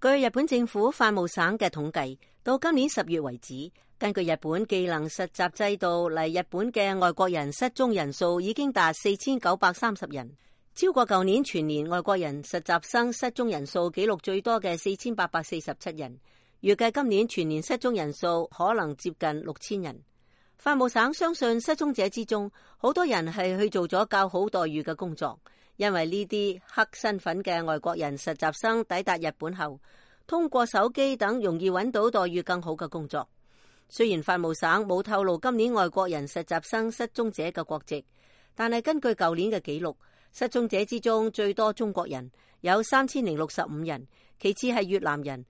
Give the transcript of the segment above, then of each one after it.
據日本政府法務省嘅統計，到今年10月為止，根據日本技能實習制度嚟日本嘅外國人失蹤人數已經達4930人，超過舊年全年外國人實習生失蹤人數紀錄最多嘅4847人。預計今年全年失蹤人數可能接近6000人。法務省相信失蹤者之中，好多人係去做咗較好待遇嘅工作，因為呢啲黑身份嘅外國人實習生抵達日本後，通過手機等容易揾到待遇更好嘅工作。雖然法務省冇透露今年外國人實習生失蹤者嘅國籍，但係根據舊年嘅記錄，失蹤者之中最多中國人，有3065人，其次係越南人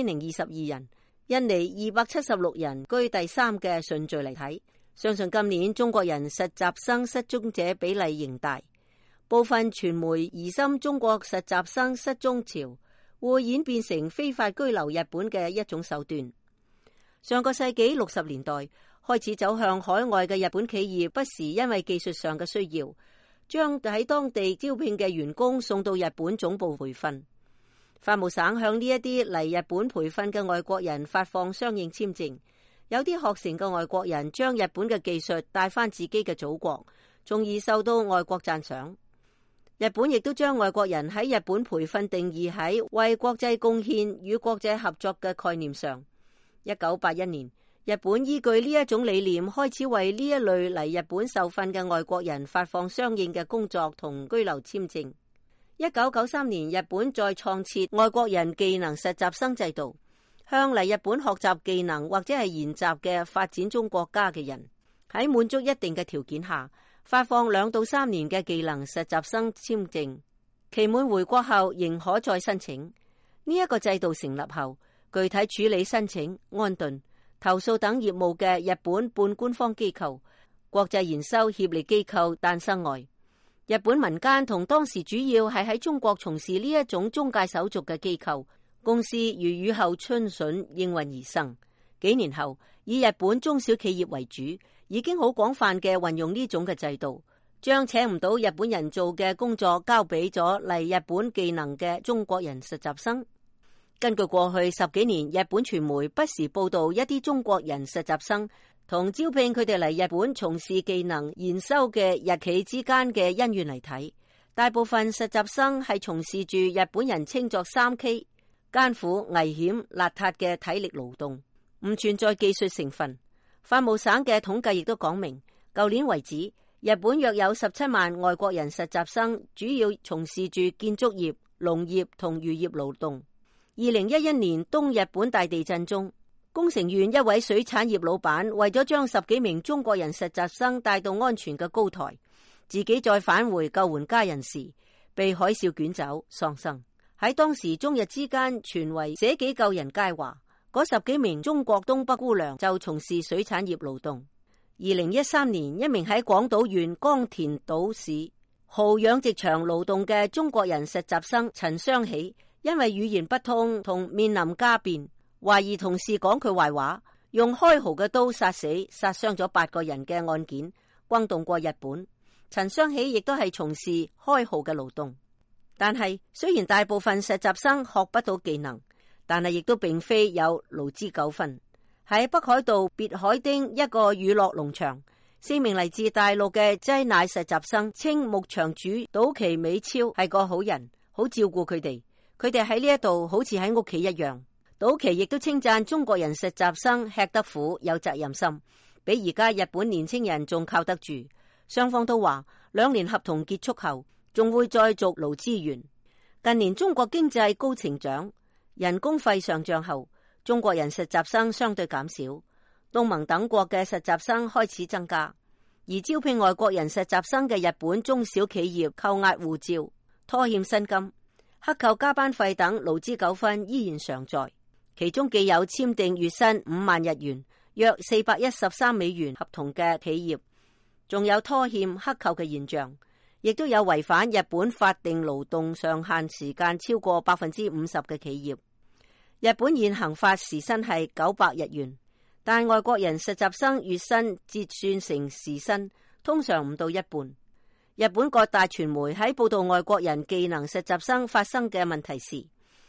1022人，印尼276人居第3嘅順序嚟睇。相信今年中國人實習生失蹤者比例仍大，部分傳媒疑心中國實習生失蹤潮會演變成非法居留日本嘅一種手段。上個世紀60年代開始走向海外嘅日本企業，不時因為技術上嘅需要，將喺當地招聘嘅員工送到日本總部培訓。法務省向呢一啲嚟日本培訓嘅外國人發放相應簽證，有啲學成嘅外國人將日本嘅技術帶返自己嘅祖國，從而受到外國讚賞。日本亦都將外國人喺日本培訓定義喺為國際貢獻與國際合作嘅概念上。1981年，日本依據呢一種理念，開始為呢一類嚟日本受訓嘅外國人發放相應嘅工作同居留簽證。1993年，日本再創設外國人技能實習生制度，向嚟日本學習技能或者係研習嘅發展中國家嘅人，喺滿足一定嘅條件下，發放2到3年嘅技能實習生簽證，期滿回國後仍可再申請。呢一個制度成立後，具體處理申請、安頓、投訴等業務嘅日本半官方機構、國際研修協力機構誕生外，日本民間同當時主要係喺中國從事呢一種中介手續嘅機構公司如雨後春筍應運而生。幾年後，以日本中小企業為主，已經好廣泛嘅運用呢種嘅制度，將請唔到日本人做嘅工作交俾咗嚟日本技能嘅中國人實習生。根據過去10幾年日本傳媒不時報道一啲中國人實習生同招聘佢哋嚟日本從事技能研修嘅日企之間嘅恩怨嚟睇，大部分實習生係從事住日本人稱作3K 艱苦、危險、邋遢嘅體力勞動，唔存在技術成分。法務省嘅統計亦都講明，舊年為止，日本約有17萬外國人實習生，主要從事住建築業、農業同漁業勞動。2011年東日本大地震中，宮城縣一位水產業老闆為咗將10幾名中國人實習生帶到安全嘅高台，自己再返回救援家人時，被海嘯捲走喪生。喺當時中日之間傳為捨己救人佳話，嗰10幾名中國東北姑娘就從事水產業勞動。2013年，一名喺廣島縣江田島市蠔養殖場勞動嘅中國人實習生陳雙喜，因為語言不通同面臨家變，懷疑同事講佢壞話，用開蠔嘅刀殺傷咗8個人嘅案件轟動過日本。陳雙喜亦都係從事開蠔嘅勞動。但係雖然大部分實習生學不到技能，但係亦都並非有勞資糾紛。喺北海道別海町一個乳酪農場，4名嚟自大陸嘅擠奶實習生稱牧場主島崎美超係個好人，好照顧佢哋。佢哋喺呢一度好似喺屋企一樣。島崎亦都稱讚中國人實習生吃得苦，有責任心，比而家日本年輕人仲靠得住。雙方都話2年合同結束後仲會再續勞資源。近年中國經濟高成長，人工費上漲後，中國人實習生相對減少，東盟等國嘅實習生開始增加，而招聘外國人實習生嘅日本中小企業扣押護照、拖欠薪金、克扣加班費等勞資糾紛依然常在。其中既有簽訂月薪5萬日元約413美元合同嘅企業，仲有拖欠克扣嘅現象，亦都有違反日本法定勞動上限時間超過50%嘅企業。日本現行法時薪係900日元，但外國人實習生月薪折算成時薪通常唔到一半。日本各大傳媒喺報道外國人技能實習生發生嘅問題時，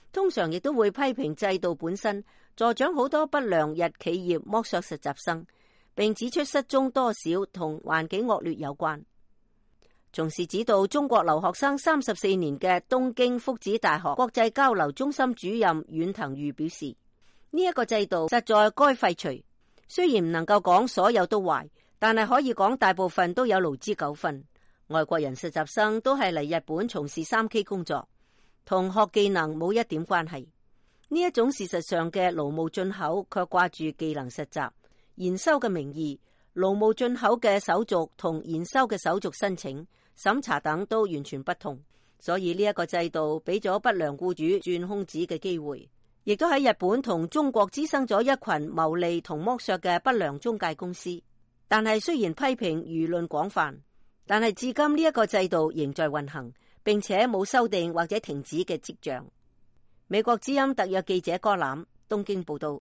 通常亦都會批評制度本身助長好多不良日企業剝削實習生，並指出失蹤多少同環境惡劣有關。從事指導中國留學生34年嘅東京福祉大學國際交流中心主任遠藤裕表示，呢一個制度實在該廢除。雖然唔能夠講所有都壞，但係可以講大部分都有勞資糾紛。外國人實習生都係嚟日本從事3K 工作，同學技能冇一點關係。呢一種事實上嘅勞務進口卻掛住技能實習研修嘅名義，勞務進口嘅手續同研修嘅手續申請、審查等都完全不同，所以呢一個制度俾咗不良僱主鑽空子嘅機會，亦都喺日本同中國滋生咗一群牟利同剝削嘅不良中介公司。但係雖然批評輿論廣泛，但係至今呢一個制度仍在運行，並且冇修訂或者停止嘅跡象。美國之音特約記者柯欖東京報道。